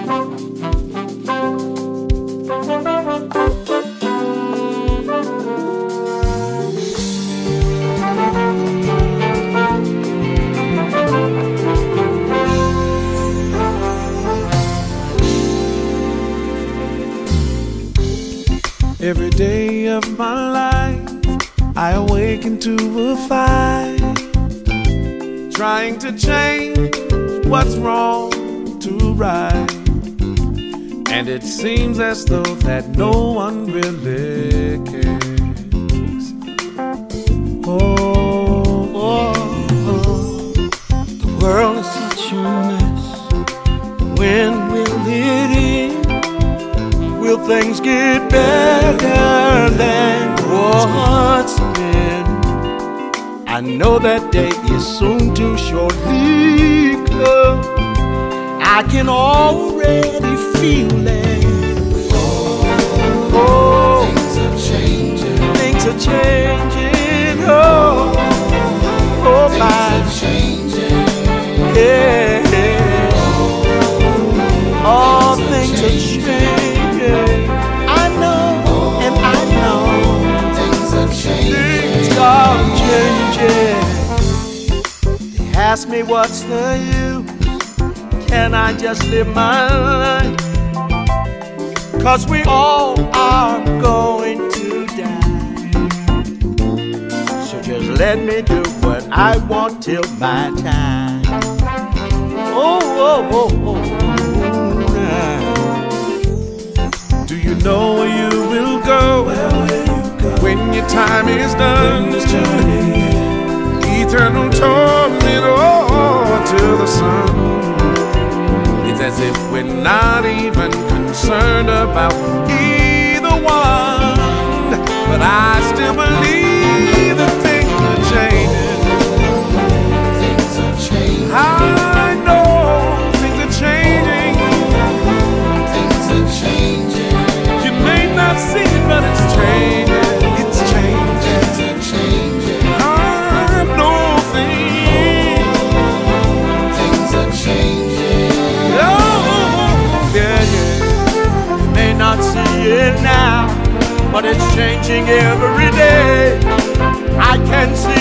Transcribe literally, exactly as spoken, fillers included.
Every day of my life, I awaken to a fight, trying to change what's wrong to right. And it seems as though that no one really cares. Oh, oh, oh. The world is such a mess. When will it end? Will things get better than what's been? I know that day is soon to shortly come. I can already feel it. Oh, oh, things are changing. Things are changing. Oh, oh, things my. are changing. Yeah, yeah. All things are changing. I know, and I know things are changing. things are changing. They ask me what's the use? Can I just live my life? Cause we all are going to die. So just let me do what I want till my time. Oh, oh, oh, oh, oh. Do you know where you will go? Where will you go when your time is done? When this journey ends, eternal torment, oh, till the sun. It's as if we're not even concerned about either one. But I still believe that things are changing. Things are changing. I know things are changing. Things are changing. You may not see it, but it's changing. It's changing. Things are changing. I know things. Things are changing. Not see it now, but it's changing every day. I can see